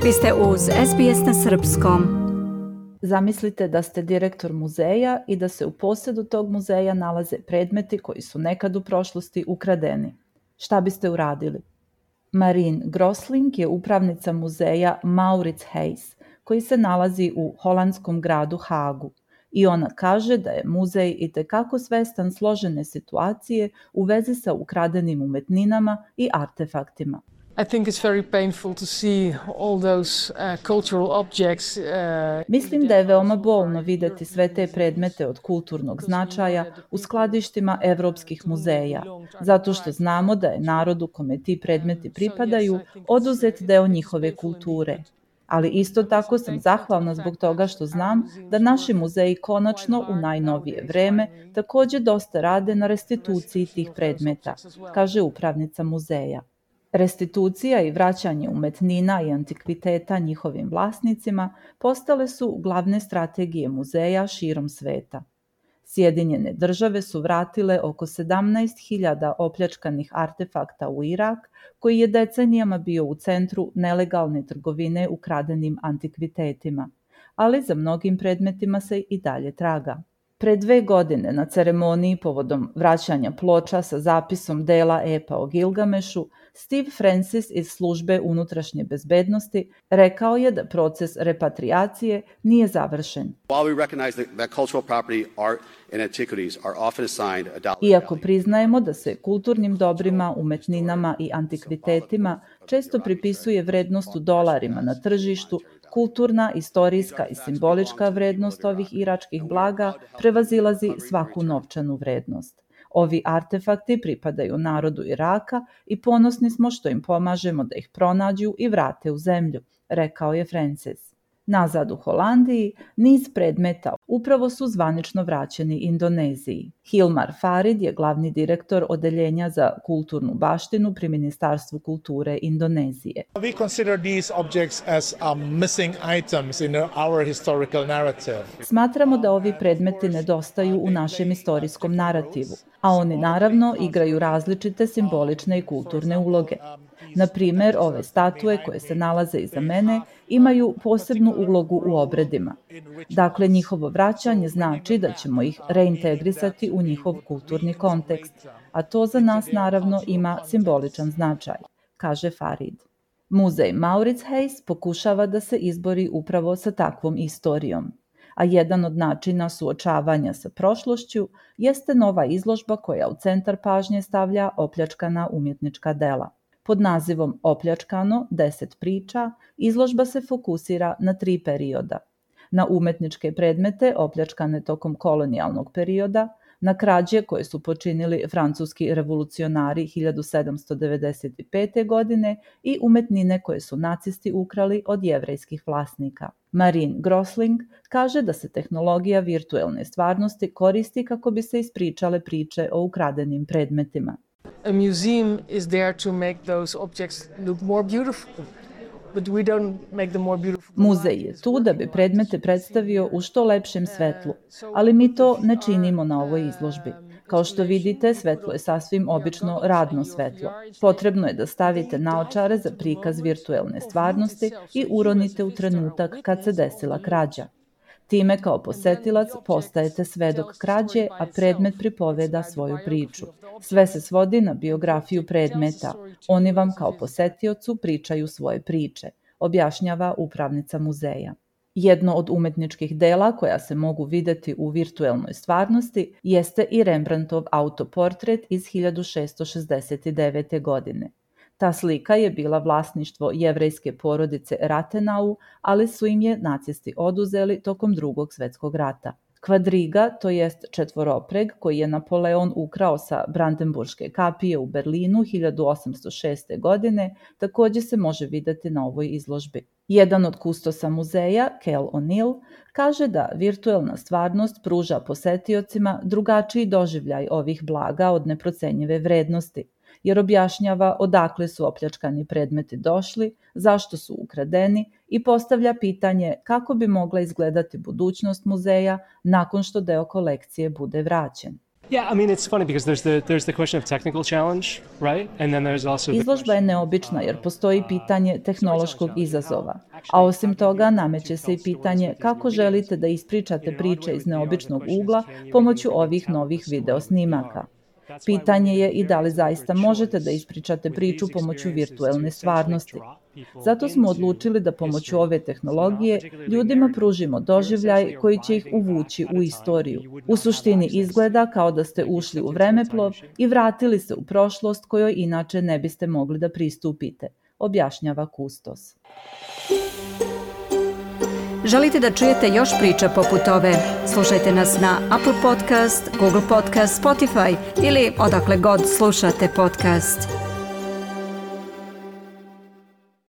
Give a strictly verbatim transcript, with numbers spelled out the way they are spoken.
Vi ste uz S B S na srpskom. Zamislite da ste direktor muzeja i da se u posedu tog muzeja nalaze predmeti koji su nekad u prošlosti ukradeni. Šta biste uradili? Marine Grosling je upravnica muzeja Mauritshuis, koji se nalazi u holandskom gradu Hagu. I ona kaže da je muzej itekako svestan složene situacije u vezi sa ukradenim umetninama i artefaktima. I think it's very painful to see all those uh, cultural objects. Uh, Mislim da je veoma bolno videti sve te predmete od kulturnog značaja u skladištima evropskih muzeja, zato što znamo da je narodu kome ti predmeti pripadaju oduzet deo njihove kulture. Ali isto tako sam zahvalna zbog toga što znam da naši muzeji konačno u najnovije vreme takođe dosta rade na restituciji tih predmeta, kaže upravnica muzeja. Restitucija i vraćanje umetnina i antikviteta njihovim vlasnicima postale su glavne strategije muzeja širom sveta. Sjedinjene države su vratile oko sedamnaest hiljada opljačkanih artefakta u Irak, koji je decenijama bio u centru nelegalne trgovine ukradenim antikvitetima, ali za mnogim predmetima se i dalje traga. Pre dve godine na ceremoniji povodom vraćanja ploča sa zapisom dela epa o Gilgamešu, Steve Francis iz službe unutrašnje bezbednosti rekao je da proces repatriacije nije završen. Iako priznajemo da se kulturnim dobrima, umetninama i antikvitetima često pripisuje vrednost u dolarima na tržištu, kulturna, istorijska i simbolička vrednost ovih iračkih blaga prevazilazi svaku novčanu vrednost. Ovi artefakti pripadaju narodu Iraka i ponosni smo što im pomažemo da ih pronađu i vrate u zemlju, rekao je Francis. Nazad u Holandiji, niz predmeta upravo su zvanično vraćeni Indoneziji. Hilmar Farid je glavni direktor Odeljenja za kulturnu baštinu pri Ministarstvu kulture Indonezije. We consider these objects as um, missing items in our historical narrative. Smatramo da ovi predmeti nedostaju u našem istorijskom narativu, a oni naravno igraju različite simbolične i kulturne uloge. Na primer, ove statue koje se nalaze iza mene imaju posebnu ulogu u obredima. Dakle, njihovo vraćanje znači da ćemo ih reintegrisati u njihov kulturni kontekst, a to za nas naravno ima simboličan značaj, kaže Farid. Muzej Mauritshuis pokušava da se izbori upravo sa takvom istorijom, a jedan od načina suočavanja sa prošlošću jeste nova izložba koja u centar pažnje stavlja opljačkana umjetnička dela. Pod nazivom Opljačkano, deset priča, izložba se fokusira na tri perioda. Na umetničke predmete opljačkane tokom kolonijalnog perioda, na krađe koje su počinili francuski revolucionari hiljadu sedamsto devedeset pete. godine i umetnine koje su nacisti ukrali od jevrejskih vlasnika. Marine Grosling kaže da se tehnologija virtuelne stvarnosti koristi kako bi se ispričale priče o ukradenim predmetima. A museum is there to make those objects look more beautiful. But we don't make them more beautiful. Muzej je tu da bi predmete predstavio u što lepšem svetlu, ali mi to ne činimo na ovoj izložbi. Kao što vidite, svetlo je sasvim obično radno svetlo. Potrebno je da stavite naočare za prikaz virtuelne stvarnosti i uronite u trenutak kad se desila krađa. Time kao posetilac postajete svedok krađe, a predmet pripoveda svoju priču. Sve se svodi na biografiju predmeta. Oni vam kao posetiocu pričaju svoje priče, objašnjava upravnica muzeja. Jedno od umetničkih dela koja se mogu videti u virtuelnoj stvarnosti jeste i Rembrandtov autoportret iz hiljadu šessto šezdeset devete. godine. Ta slika je bila vlasništvo jevrejske porodice Rathenau, ali su im je nacisti oduzeli tokom Drugog svetskog rata. Kvadriga, to jest četvoropreg koji je Napoleon ukrao sa Brandenburške kapije u Berlinu hiljadu osamsto šeste. godine, takođe se može videti na ovoj izložbi. Jedan od kustosa muzeja, Kel O'Neill, kaže da virtuelna stvarnost pruža posetiocima drugačiji doživljaj ovih blaga od neprocenjive vrednosti, jer objašnjava odakle su opljačkani predmeti došli, zašto su ukradeni i postavlja pitanje kako bi mogla izgledati budućnost muzeja nakon što deo kolekcije bude vraćen. Yeah, I mean, it's funny because there's the there's the question of technical challenge, right? And then there's also the Izložba je neobična jer postoji pitanje tehnološkog izazova, a osim toga nameće se i pitanje kako želite da ispričate priče iz neobičnog ugla pomoću ovih novih video snimaka. Pitanje je i da li zaista možete da ispričate priču pomoću virtuelne stvarnosti. Zato smo odlučili da pomoću ove tehnologije ljudima pružimo doživljaj koji će ih uvući u istoriju. U suštini izgleda kao da ste ušli u vremeplov i vratili se u prošlost kojoj inače ne biste mogli da pristupite, objašnjava kustos. Želite da čujete još priča poput ove? Slušajte nas na Apple Podcast, Google Podcast, Spotify ili odakle god slušate podcast.